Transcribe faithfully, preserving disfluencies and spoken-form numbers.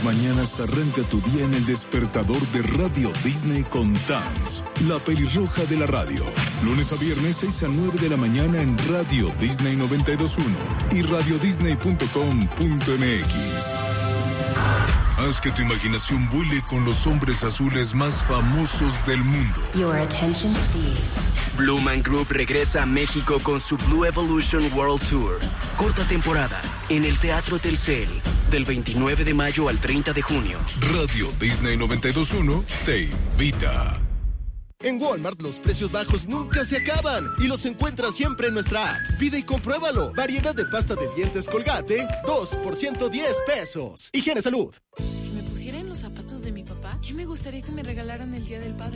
mañanas arranca tu día en el despertador de Radio Disney con Tams, la pelirroja de la radio. Lunes a viernes, seis a nueve de la mañana en Radio Disney noventa y dos punto uno y radio disney punto com punto m x. Haz que tu imaginación vuele con los hombres azules más famosos del mundo. Your attention, please. Blue Man Group regresa a México con su Blue Evolution World Tour. Corta temporada en el Teatro Telcel, del veintinueve de mayo al treinta de junio. Radio Disney noventa y dos punto uno te invita. En Walmart los precios bajos nunca se acaban y los encuentras siempre en nuestra app. Pide y compruébalo. Variedad de pasta de dientes Colgate, dos por ciento diez pesos. Higiene Salud. Si me pusiera en los zapatos de mi papá, ¿qué me gustaría que me regalaran el Día del Padre?